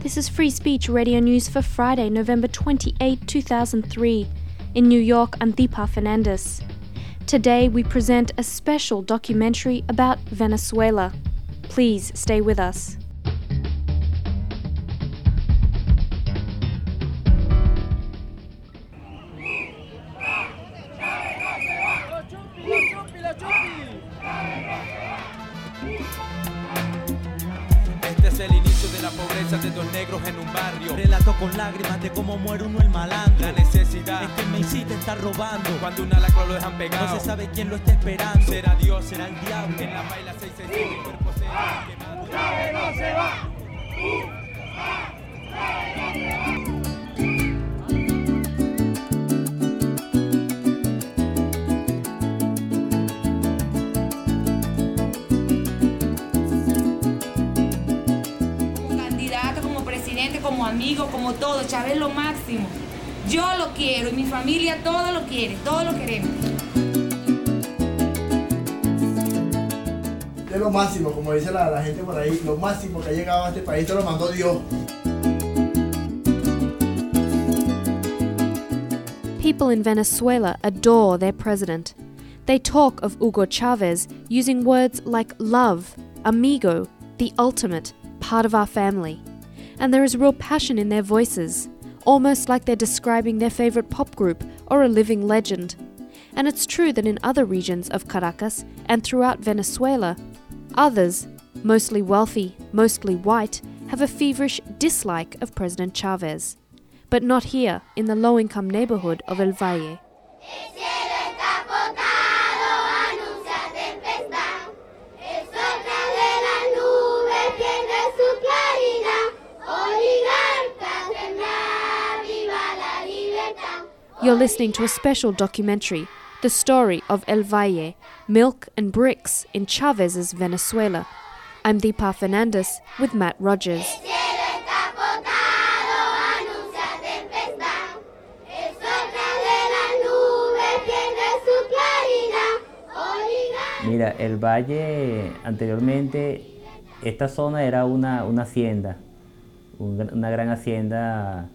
This is Free Speech Radio News for Friday, November 28, 2003. In New York, I'm Deepa Fernandes. Today we present a special documentary about Venezuela. Please stay with us. Es el inicio de la pobreza de dos negros en un barrio. Relato con lágrimas de cómo muere uno el malandro. La necesidad es que me incita a estar robando. Cuando una lacra lo dejan pegado. No se sabe quién lo está esperando. Será Dios, será el diablo. En la baila 665 mi cuerpo se va quemando. ¡Chávez no se va! Como amigo, como todo, Chávez es lo máximo. Yo lo quiero y mi familia todo lo quiere, todos lo queremos. Es lo máximo, como dice la gente por ahí, lo máximo que ha llegado a este país, te lo mandó Dios. People in Venezuela adore their president. They talk of Hugo Chavez using words like love, amigo, the ultimate, part of our family. And there is real passion in their voices, almost like they're describing their favorite pop group or a living legend. And it's true that in other regions of Caracas and throughout Venezuela, others, mostly wealthy, mostly white, have a feverish dislike of President Chavez. But not here, in the low-income neighborhood of El Valle. You're listening to a special documentary, the story of El Valle, milk and bricks in Chavez's Venezuela. I'm Deepa Fernandes with Matt Rogers. Mira, El Valle anteriormente, esta zona era una hacienda, una gran hacienda.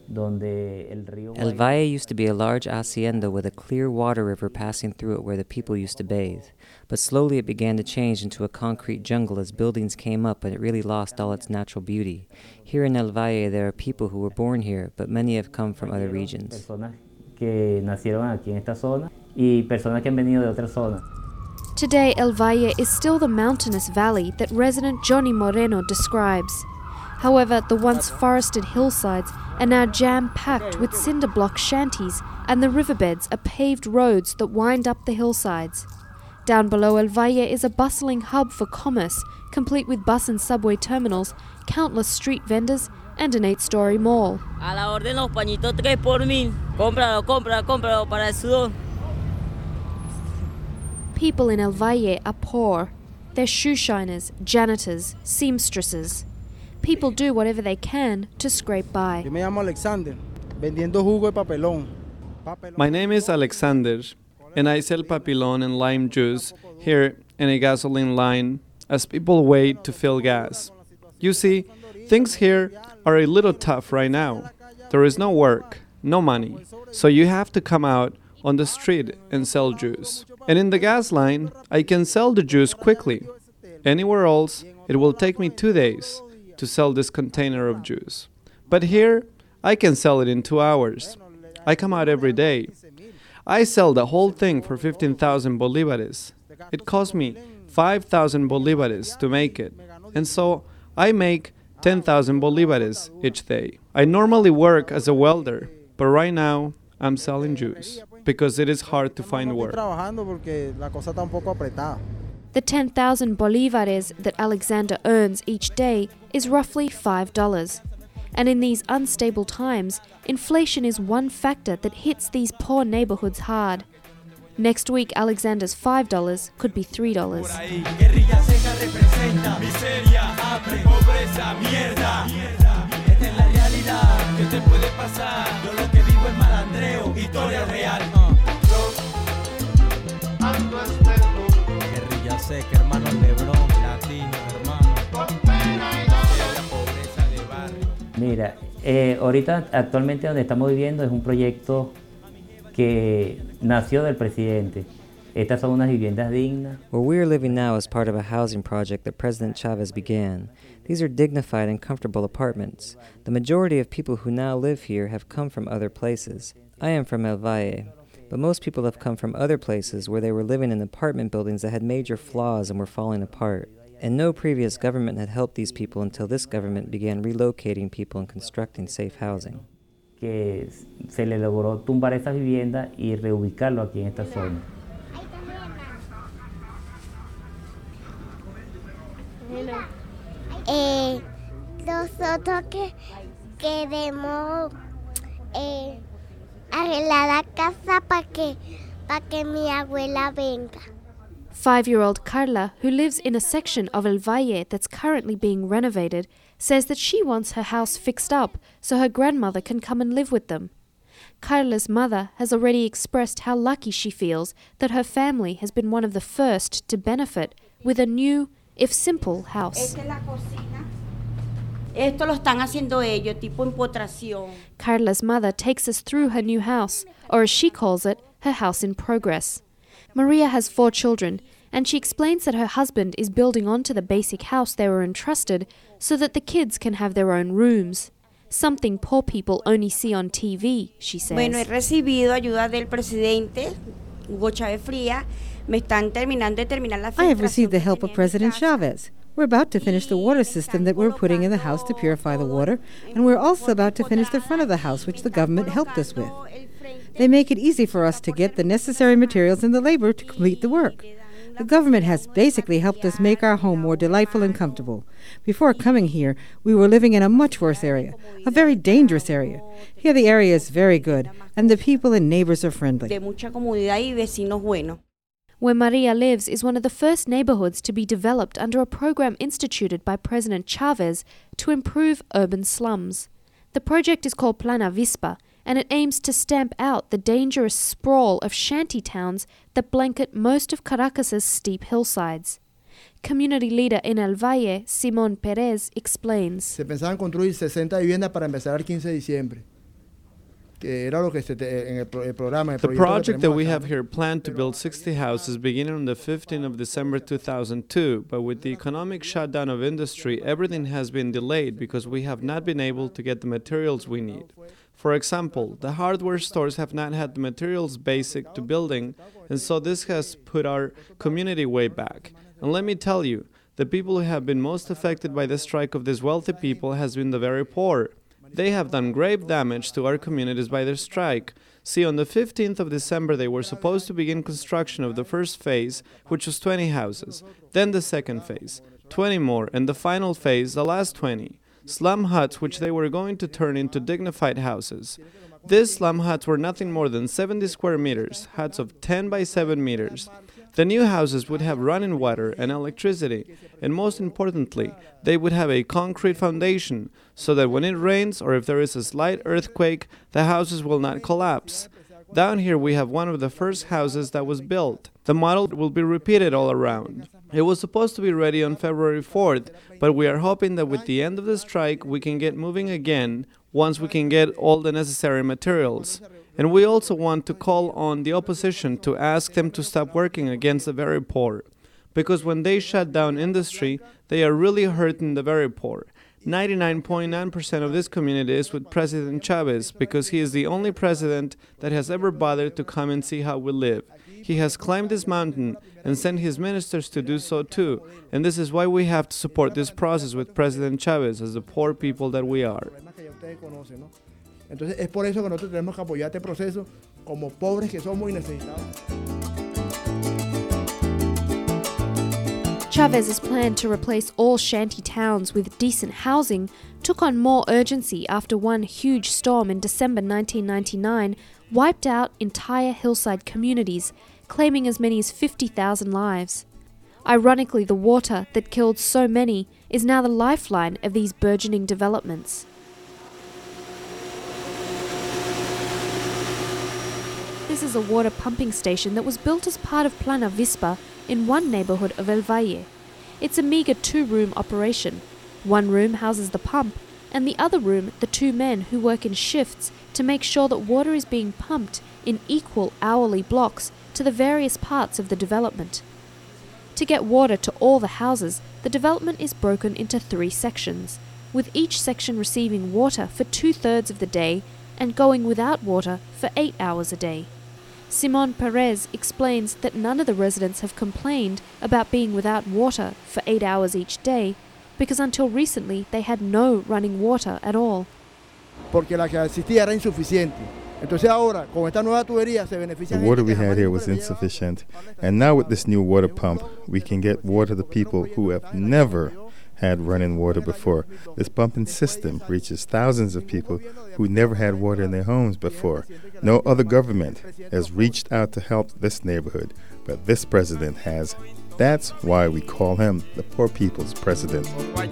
El Valle used to be a large hacienda with a clear water river passing through it where the people used to bathe. But slowly it began to change into a concrete jungle as buildings came up and it really lost all its natural beauty. Here in El Valle there are people who were born here, but many have come from other regions. Personas que nacieron aquí en esta zona y personas que han venido de otras zonas. Today, El Valle is still the mountainous valley that resident Johnny Moreno describes. However, the once forested hillsides are now jam-packed with cinder block shanties, and the riverbeds are paved roads that wind up the hillsides. Down below El Valle is a bustling hub for commerce, complete with bus and subway terminals, countless street vendors, and an 8-story mall. A la orden los pañitos 3 por 1000. Cómpralo para el sudor. People in El Valle are poor. They're shoe shiners, janitors, seamstresses. People do whatever they can to scrape by. Yo me llamo Alexander, vendiendo jugo de papelón. My name is Alexander, and I sell papilon and lime juice here in a gasoline line as people wait to fill gas. You see, things here are a little tough right now. There is no work, no money, so you have to come out on the street and sell juice. And in the gas line, I can sell the juice quickly. Anywhere else, it will take me 2 days to sell this container of juice. But here, I can sell it in 2 hours. I come out every day. I sell the whole thing for 15,000 bolivares. It cost me 5,000 bolivares to make it. And so, I make 10,000 bolivares each day. I normally work as a welder, but right now, I'm selling juice because it is hard to find work. The 10,000 bolivares that Alexander earns each day is roughly $5. And in these unstable times, inflation is one factor that hits these poor neighborhoods hard. Next week, Alexander's $5 could be $3. Guerrilla seca, hermano Lebrón, latino, hermano. Con pena y dolor. La pobreza de barrio. Mira, ahorita actualmente donde estamos viviendo es un proyecto que nació del presidente. Estas son unas viviendas dignas. Where we are living now is part of a housing project that President Chavez began. These are dignified and comfortable apartments. The majority of people who now live here have come from other places. I am from El Valle, but most people have come from other places where they were living in apartment buildings that had major flaws and were falling apart. And no previous government had helped these people until this government began relocating people and constructing safe housing. Que se le logró tumbar esas viviendas y reubicarlo aquí en esta zona. Nosotros queremos arreglar la casa para que mi abuela venga. 5-year-old Carla, who lives in a section of El Valle that's currently being renovated, says that she wants her house fixed up so her grandmother can come and live with them. Carla's mother has already expressed how lucky she feels that her family has been one of the first to benefit with a new, if simple, house. Esta es la cocina. Esto lo están haciendo ellos, tipo empotración. Carla's mother takes us through her new house, or as she calls it, her house in progress. Maria has 4 children, and she explains that her husband is building onto the basic house they were entrusted so that the kids can have their own rooms. Something poor people only see on TV, she says. Bueno, he recibido ayuda del presidente, Hugo Chávez Frías. Me están terminando de terminar la I have received the help of President Chavez. We're about to finish the water system that we're putting in the house to purify the water, and we're also about to finish the front of the house, which the government helped us with. They make it easy for us to get the necessary materials and the labor to complete the work. The government has basically helped us make our home more delightful and comfortable. Before coming here, we were living in a much worse area, a very dangerous area. Here the area is very good, and the people and neighbors are friendly. De mucha comodidad y vecinos buenos. Where Maria lives is one of the first neighborhoods to be developed under a program instituted by President Chavez to improve urban slums. The project is called Plan Avispa, and it aims to stamp out the dangerous sprawl of shanty towns that blanket most of Caracas's steep hillsides. Community leader in El Valle, Simón Pérez, explains. Se pensaban construir 60 viviendas para empezar el 15 de diciembre. The project that we have here planned to build 60 houses beginning on the 15th of December 2002, but with the economic shutdown of industry, everything has been delayed because we have not been able to get the materials we need. For example, the hardware stores have not had the materials basic to building, and so this has put our community way back. And let me tell you, the people who have been most affected by the strike of these wealthy people has been the very poor. They have done grave damage to our communities by their strike. See, on the 15th of December, they were supposed to begin construction of the first phase, which was 20 houses, then the second phase, 20 more, and the final phase, the last 20. Slum huts which they were going to turn into dignified houses. These slum huts were nothing more than 70 square meters, huts of 10 by 7 meters. The new houses would have running water and electricity, and most importantly, they would have a concrete foundation, so that when it rains or if there is a slight earthquake, the houses will not collapse. Down here we have one of the first houses that was built. The model will be repeated all around. It was supposed to be ready on February 4th, but we are hoping that with the end of the strike we can get moving again once we can get all the necessary materials. And we also want to call on the opposition to ask them to stop working against the very poor. Because when they shut down industry, they are really hurting the very poor. 99.9% of this community is with President Chavez because he is the only president that has ever bothered to come and see how we live. He has climbed this mountain and sent his ministers to do so too. And this is why we have to support this process with President Chavez as the poor people that we are. Entonces es por eso que nosotros tenemos que apoyar este proceso como pobres que somos y necesitados. Chavez's plan to replace all shanty towns with decent housing took on more urgency after one huge storm in December 1999 wiped out entire hillside communities, claiming as many as 50,000 lives. Ironically, the water that killed so many is now the lifeline of these burgeoning developments. This is a water pumping station that was built as part of Plan Avispa in one neighborhood of El Valle. It's a meager 2-room operation. One room houses the pump, and the other room the two men who work in shifts to make sure that water is being pumped in equal hourly blocks to the various parts of the development. To get water to all the houses, the development is broken into 3 sections, with each section receiving water for 2/3 of the day and going without water for 8 hours a day. Simon Perez explains that none of the residents have complained about being without water for 8 hours each day, because until recently they had no running water at all. Porque la que existía era insuficiente. Entonces ahora, con esta nueva tubería se beneficia. The water we had here was insufficient, and now with this new water pump, we can get water to people who have never had running water before. This pumping system reaches thousands of people who never had water in their homes before. No other government has reached out to help this neighborhood, but this president has. That's why we call him the poor people's president.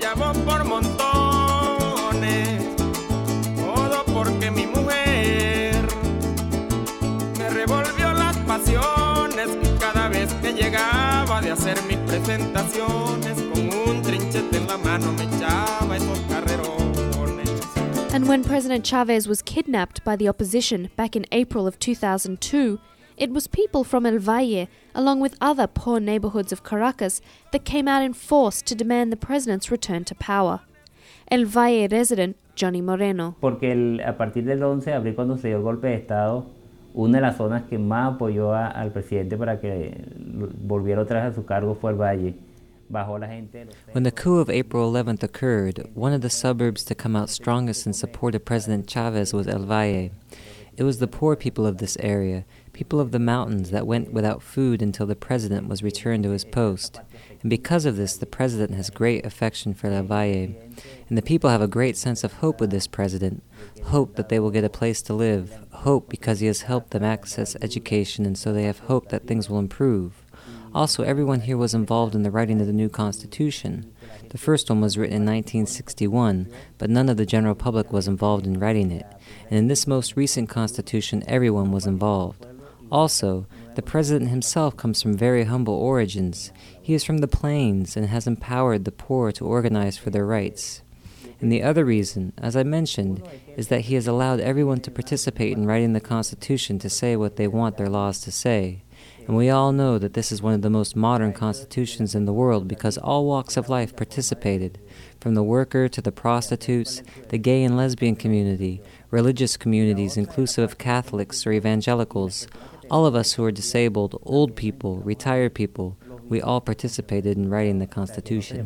Llegaba de hacer mis presentaciones con un trinchete en la mano me echaba esos carrerones. And when President Chavez was kidnapped by the opposition back in April of 2002, it was people from El Valle, along with other poor neighborhoods of Caracas, that came out in force to demand the president's return to power. El Valle resident Johnny Moreno. Porque a partir del 11 de abril, cuando se dio el golpe de Estado, una de las zonas que más apoyó al presidente para que volviera otra vez a su cargo fue el Valle. When the coup of April 11th occurred, one of the suburbs to come out strongest in support of President Chavez was El Valle. It was the poor people of this area, people of the mountains that went without food until the president was returned to his post. And because of this, the president has great affection for El Valle. And the people have a great sense of hope with this president, hope that they will get a place to live, hope because he has helped them access education, and so they have hope that things will improve. Also, everyone here was involved in the writing of the new Constitution. The first one was written in 1961, but none of the general public was involved in writing it. And in this most recent Constitution, everyone was involved. Also, the president himself comes from very humble origins. He is from the plains and has empowered the poor to organize for their rights. And the other reason, as I mentioned, is that he has allowed everyone to participate in writing the Constitution to say what they want their laws to say. And we all know that this is one of the most modern constitutions in the world because all walks of life participated, from the worker to the prostitutes, the gay and lesbian community, religious communities inclusive of Catholics or evangelicals, all of us who are disabled, old people, retired people, we all participated in writing the Constitution.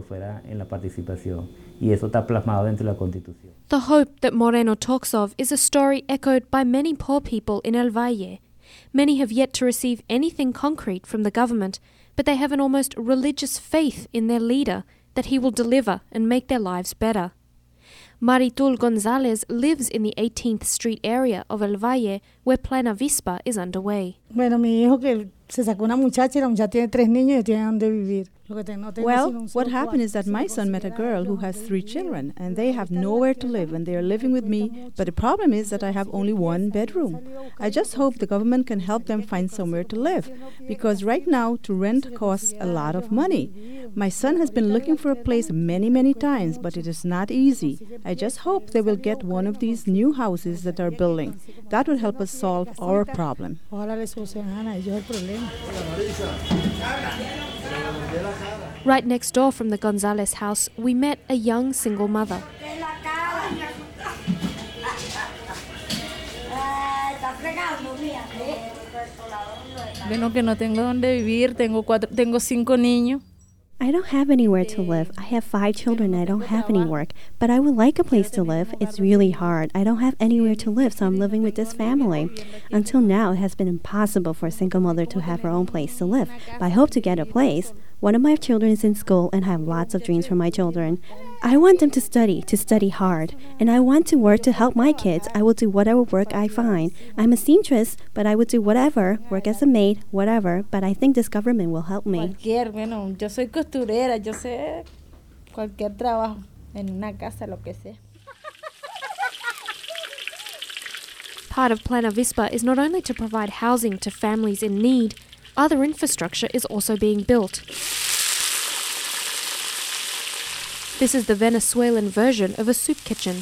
The hope that Moreno talks of is a story echoed by many poor people in El Valle. Many have yet to receive anything concrete from the government, but they have an almost religious faith in their leader that he will deliver and make their lives better. Maritul Gonzalez lives in the 18th Street area of El Valle, where Plena Vispa is underway. Bueno, mi hijo que se sacó una muchacha y la muchacha tiene 3 niños y tiene donde vivir. Well, what happened is that my son met a girl who has 3 children, and they have nowhere to live, and they are living with me, but the problem is that I have only 1 bedroom. I just hope the government can help them find somewhere to live, because right now, to rent costs a lot of money. My son has been looking for a place many, many times, but it is not easy. I just hope they will get one of these new houses that are building. That would help us solve our problem. Right next door from the Gonzalez house, we met a young single mother. Bueno, que no tengo donde vivir, tengo 5 niños. I don't have anywhere to live. I have 5 children and I don't have any work. But I would like a place to live. It's really hard. I don't have anywhere to live, so I'm living with this family. Until now, it has been impossible for a single mother to have her own place to live. But I hope to get a place. One of my children is in school and I have lots of dreams for my children. I want them to study hard. And I want to work to help my kids. I will do whatever work I find. I'm a seamstress, but I would do whatever, work as a maid, whatever. But I think this government will help me. Bueno, yo soy costurera, yo sé cualquier trabajo en una casa, lo que sea. Part of Plena Vispa is not only to provide housing to families in need, other infrastructure is also being built. This is the Venezuelan version of a soup kitchen.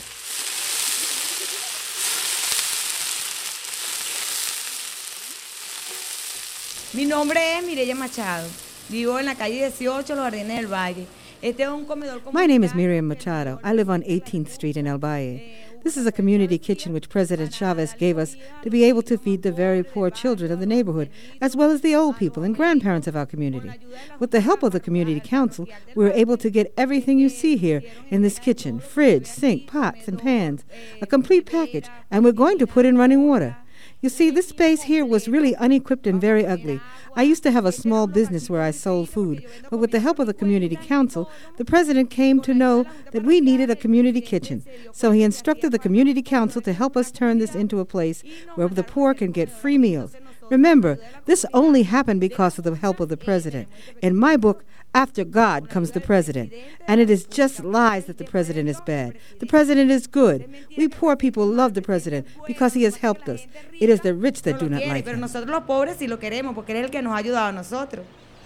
Mi nombre es Mireya Machado. Vivo en la calle 18, Los Jardines del Valle. My name is Miriam Machado. I live on 18th Street in El Valle. This is a community kitchen which President Chavez gave us to be able to feed the very poor children of the neighborhood, as well as the old people and grandparents of our community. With the help of the community council, we were able to get everything you see here in this kitchen: fridge, sink, pots, and pans, a complete package, and we're going to put in running water. You see, this space here was really unequipped and very ugly. I used to have a small business where I sold food, but with the help of the community council, the president came to know that we needed a community kitchen. So he instructed the community council to help us turn this into a place where the poor can get free meals. Remember, this only happened because of the help of the president. In my book, After God Comes the President. And it is just lies that the president is bad. The president is good. We poor people love the president because he has helped us. It is the rich that do not like him. Pero nosotros los pobres sí lo queremos porque él es el que nos ha ayudado a nosotros.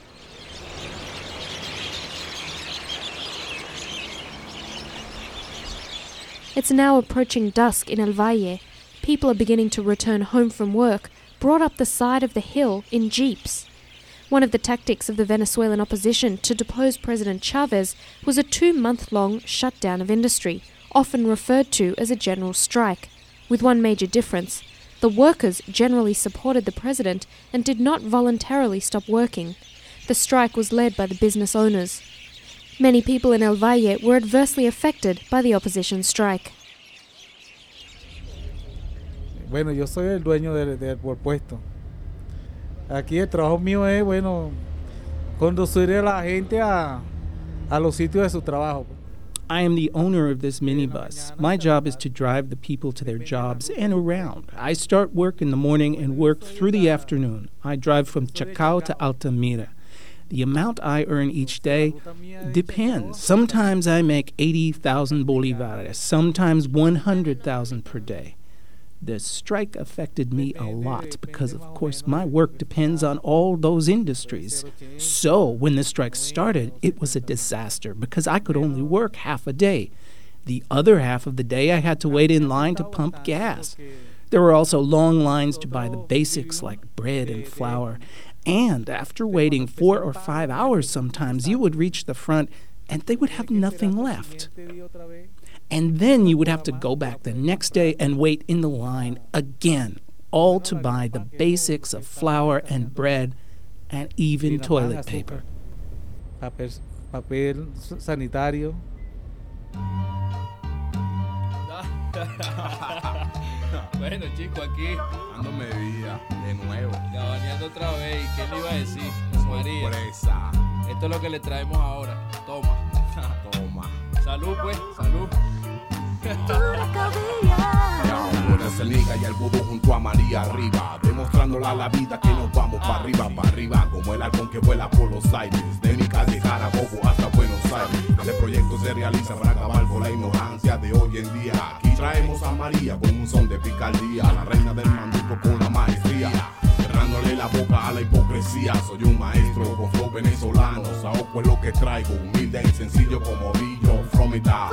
It's now approaching dusk in El Valle. People are beginning to return home from work, brought up the side of the hill in jeeps. One of the tactics of the Venezuelan opposition to depose President Chavez was a 2-month-long shutdown of industry, often referred to as a general strike, with one major difference. The workers generally supported the president and did not voluntarily stop working. The strike was led by the business owners. Many people in El Valle were adversely affected by the opposition strike. Bueno, yo soy el dueño del puesto. Aquí el trabajo mío es, conducir a la gente a los sitios de su trabajo. I am the owner of this minibus. My job is to drive the people to their jobs and around. I start work in the morning and work through the afternoon. I drive from Chacao to Altamira. The amount I earn each day depends. Sometimes I make 80,000 bolivares, sometimes 100,000 per day. The strike affected me a lot because, of course, my work depends on all those industries. So when the strike started, it was a disaster because I could only work half a day. The other half of the day, I had to wait in line to pump gas. There were also long lines to buy the basics like bread and flour. And after waiting 4 or 5 hours sometimes, you would reach the front and they would have nothing left. And then you would have to go back the next day and wait in the line again, all to buy the basics of flour and bread and even toilet paper. Papel sanitario. Bueno, chico, aquí ando medida de nuevo. Gabaneando otra vez. ¿Qué le iba a decir? María. Sorpresa. Esto es lo que le traemos ahora. Toma. Toma. Salud, pues. Salud. Ahora es el Niga y el Bubu junto a María arriba, demostrándole a la vida que nos vamos para arriba, como el halcón que vuela por los aires, de mi calle Carabobo hasta Buenos Aires. Este proyecto se realiza para acabar con la ignorancia de hoy en día. Aquí traemos a María con un son de picardía, la reina del manduco con la maestría, cerrándole la boca a la hipocresía. Soy un maestro con flow venezolano, saoco es lo que traigo, humilde y sencillo como Billo from it out.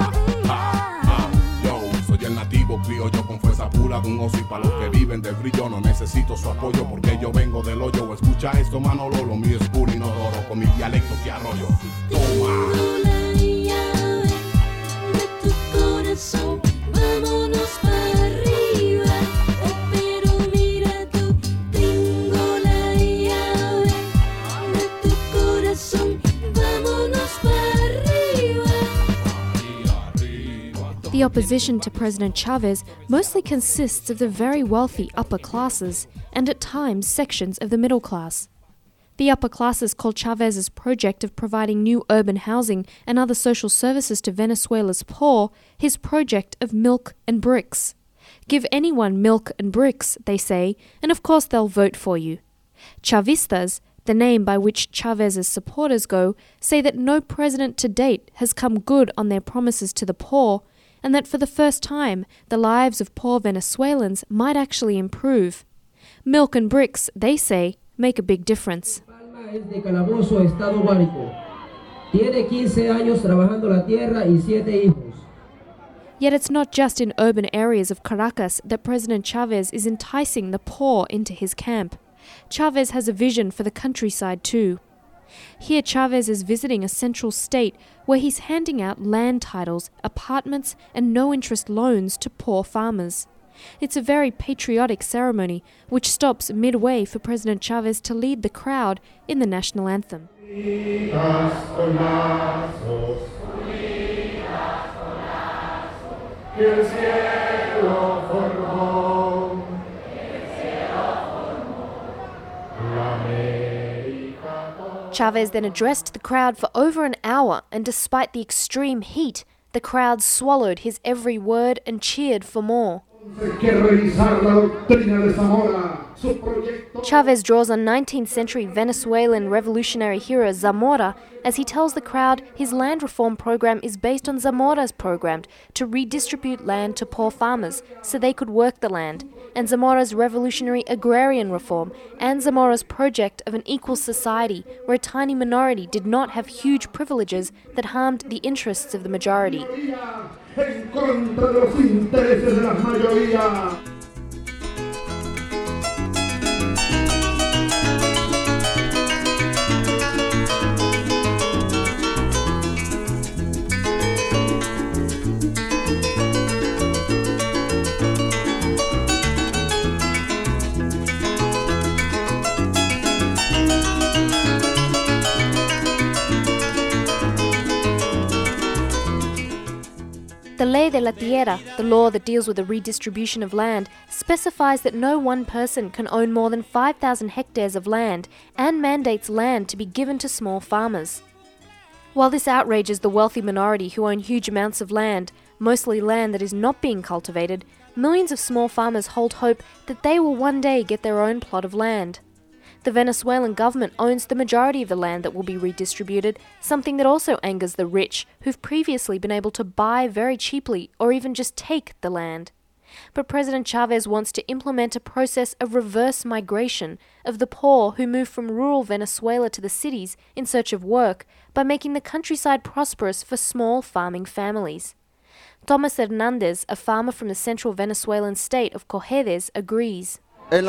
Soy el nativo criollo con fuerza pura de un oso y para los que viven del brillo no necesito su apoyo porque yo vengo del hoyo. Escucha esto, Manolo, lo mío es puro inodoro con mi dialecto que arroyo. Toma. The opposition to President Chavez mostly consists of the very wealthy upper classes and at times sections of the middle class. The upper classes call Chavez's project of providing new urban housing and other social services to Venezuela's poor his project of milk and bricks. Give anyone milk and bricks, they say, and of course they'll vote for you. Chavistas, the name by which Chavez's supporters go, say that no president to date has come good on their promises to the poor, and that for the first time the lives of poor Venezuelans might actually improve. Milk and bricks, they say, make a big difference. Tiene 15 años trabajando la tierra y 7 hijos. Yet it's not just in urban areas of Caracas that President Chavez is enticing the poor into his camp. Chavez has a vision for the countryside too. Here Chavez is visiting a central state where he's handing out land titles, apartments and no-interest loans to poor farmers. It's a very patriotic ceremony which stops midway for President Chavez to lead the crowd in the national anthem. Chavez then addressed the crowd for over an hour, and despite the extreme heat, the crowd swallowed his every word and cheered for more. Chavez draws on 19th century Venezuelan revolutionary hero Zamora as he tells the crowd his land reform program is based on Zamora's program to redistribute land to poor farmers so they could work the land, and Zamora's revolutionary agrarian reform, and Zamora's project of an equal society where a tiny minority did not have huge privileges that harmed the interests of the majority. En contra de los intereses de la mayoría. The Ley de la Tierra, the law that deals with the redistribution of land, specifies that no one person can own more than 5,000 hectares of land and mandates land to be given to small farmers. While this outrages the wealthy minority who own huge amounts of land, mostly land that is not being cultivated, millions of small farmers hold hope that they will one day get their own plot of land. The Venezuelan government owns the majority of the land that will be redistributed, something that also angers the rich, who've previously been able to buy very cheaply or even just take the land. But President Chavez wants to implement a process of reverse migration of the poor who move from rural Venezuela to the cities in search of work by making the countryside prosperous for small farming families. Thomas Hernandez, a farmer from the central Venezuelan state of Cojedes, agrees.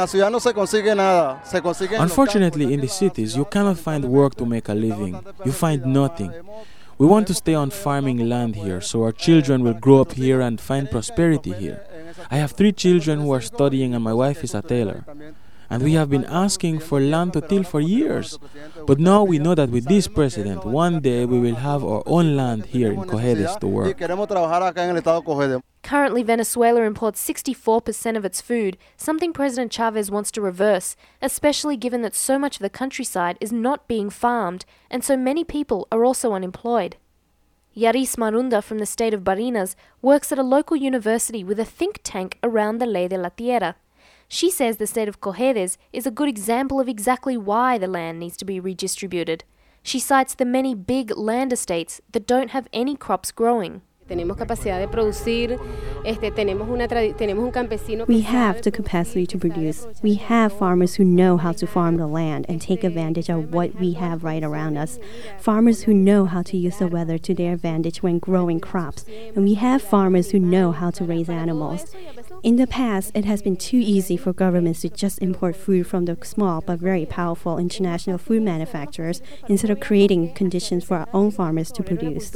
Unfortunately, in the cities, you cannot find work to make a living. You find nothing. We want to stay on farming land here, so our children will grow up here and find prosperity here. I have 3 children who are studying, and my wife is a tailor. And we have been asking for land to till for years. But now we know that with this president, one day we will have our own land here in Cojedes to work. Currently, Venezuela imports 64% of its food, something President Chavez wants to reverse, especially given that so much of the countryside is not being farmed, and so many people are also unemployed. Yaris Marunda from the state of Barinas works at a local university with a think tank around the Ley de la Tierra. She says the state of Cojedes is a good example of exactly why the land needs to be redistributed. She cites the many big land estates that don't have any crops growing. We have the capacity to produce. We have farmers who know how to farm the land and take advantage of what we have right around us. Farmers who know how to use the weather to their advantage when growing crops. And we have farmers who know how to raise animals. In the past, it has been too easy for governments to just import food from the small but very powerful international food manufacturers instead of creating conditions for our own farmers to produce.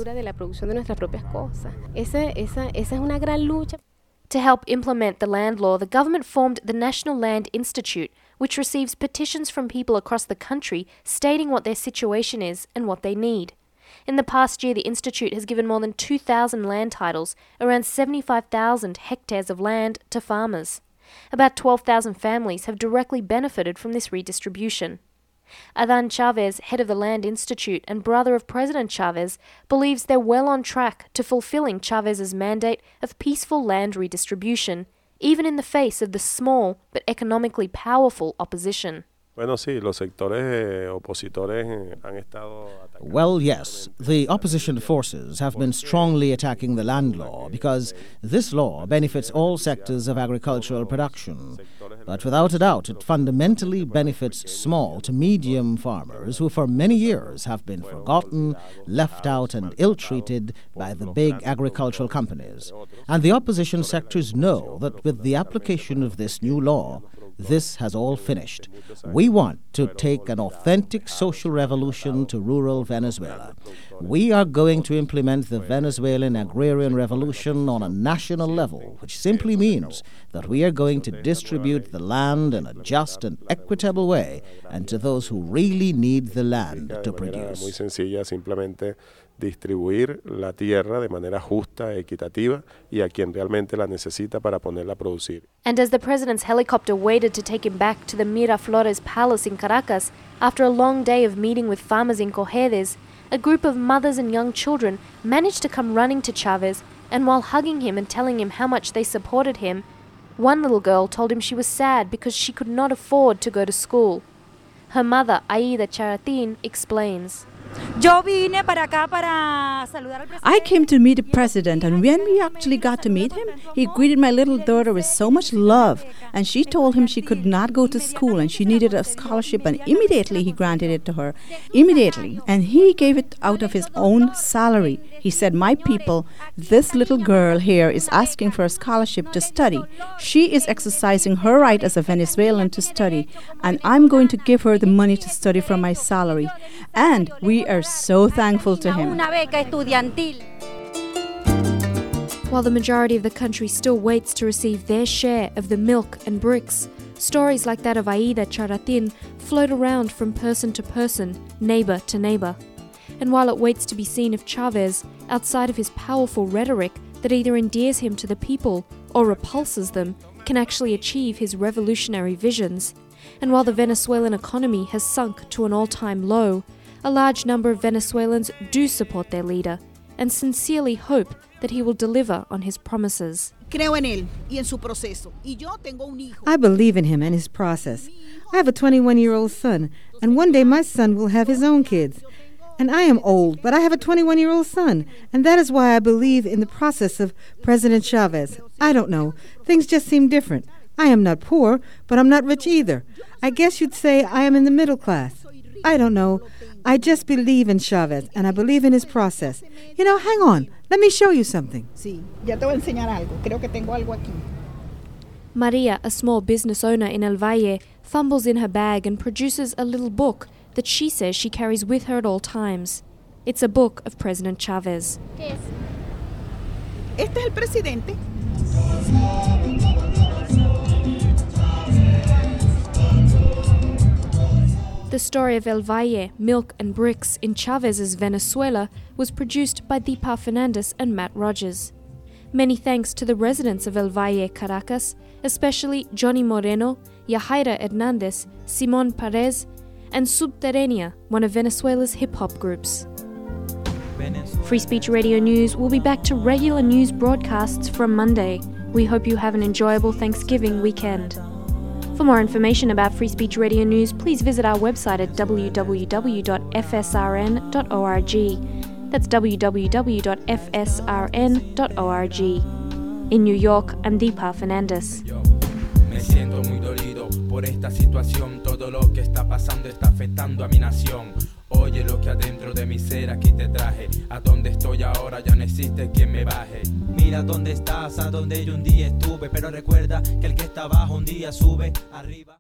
To help implement the land law, the government formed the National Land Institute, which receives petitions from people across the country stating what their situation is and what they need. In the past year, the Institute has given more than 2,000 land titles, around 75,000 hectares of land, to farmers. About 12,000 families have directly benefited from this redistribution. Adan Chavez, head of the Land Institute and brother of President Chavez, believes they're well on track to fulfilling Chavez's mandate of peaceful land redistribution, even in the face of the small but economically powerful opposition. Well, yes, the opposition forces have been strongly attacking the land law because this law benefits all sectors of agricultural production. But without a doubt, it fundamentally benefits small to medium farmers who for many years have been forgotten, left out, and ill-treated by the big agricultural companies. And the opposition sectors know that with the application of this new law, this has all finished. We want to take an authentic social revolution to rural Venezuela. We are going to implement the Venezuelan agrarian revolution on a national level, which simply means that we are going to distribute the land in a just and equitable way and to those who really need the land to produce. Muy sencilla, simplemente distribuir la tierra de manera justa, equitativa y a quien realmente la necesita para ponerla a producir. And as the president's helicopter waited to take him back to the Miraflores Palace in Caracas, after a long day of meeting with farmers in Cojedes, a group of mothers and young children managed to come running to Chavez, and while hugging him and telling him how much they supported him, one little girl told him she was sad because she could not afford to go to school. Her mother, Aida Charatin, explains. I came to meet the president, and when we actually got to meet him, he greeted my little daughter with so much love, and she told him she could not go to school and she needed a scholarship, and immediately he granted it to her. Immediately. And he gave it out of his own salary. He said, "My people, this little girl here is asking for a scholarship to study. She is exercising her right as a Venezuelan to study, and I'm going to give her the money to study from my salary." And we are so thankful to him. While the majority of the country still waits to receive their share of the milk and bricks, stories like that of Aida Charatin float around from person to person, neighbor to neighbor. And while it waits to be seen if Chavez, outside of his powerful rhetoric that either endears him to the people or repulses them, can actually achieve his revolutionary visions, and while the Venezuelan economy has sunk to an all-time low, a large number of Venezuelans do support their leader and sincerely hope that he will deliver on his promises. I believe in him and his process. I have a 21-year-old son, and one day my son will have his own kids. And I am old, but I have a 21-year-old son, and that is why I believe in the process of President Chavez. I don't know. Things just seem different. I am not poor, but I'm not rich either. I guess you'd say I am in the middle class. I don't know. I just believe in Chavez, and I believe in his process. You know, hang on. Let me show you something. Maria, a small business owner in El Valle, fumbles in her bag and produces a little book that she says she carries with her at all times. It's a book of President Chavez. Este es el presidente. The story of El Valle, Milk and Bricks in Chavez's Venezuela was produced by Deepa Fernandez and Matt Rogers. Many thanks to the residents of El Valle, Caracas, especially Johnny Moreno, Yahaira Hernandez, Simon Perez, and Subterránea, one of Venezuela's hip-hop groups. Free Speech Radio News will be back to regular news broadcasts from Monday. We hope you have an enjoyable Thanksgiving weekend. For more information about Free Speech Radio News, please visit our website at www.fsrn.org. That's www.fsrn.org. In New York, I'm Deepa Fernandez. Me siento muy dolido por esta situación. Todo lo que está pasando está afectando a mi nación. Oye lo que adentro de mi ser aquí te traje. A donde estoy ahora ya no existe quien me baje. Mira dónde estás, a donde yo un día estuve. Pero recuerda que el que está abajo un día sube arriba.